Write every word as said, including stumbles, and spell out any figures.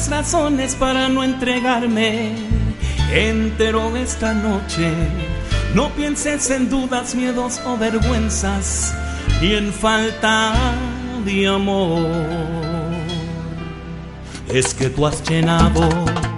tienes razones para no entregarme entero esta noche. No pienses en dudas, miedos o vergüenzas, ni en falta de amor. Es que tú has llenado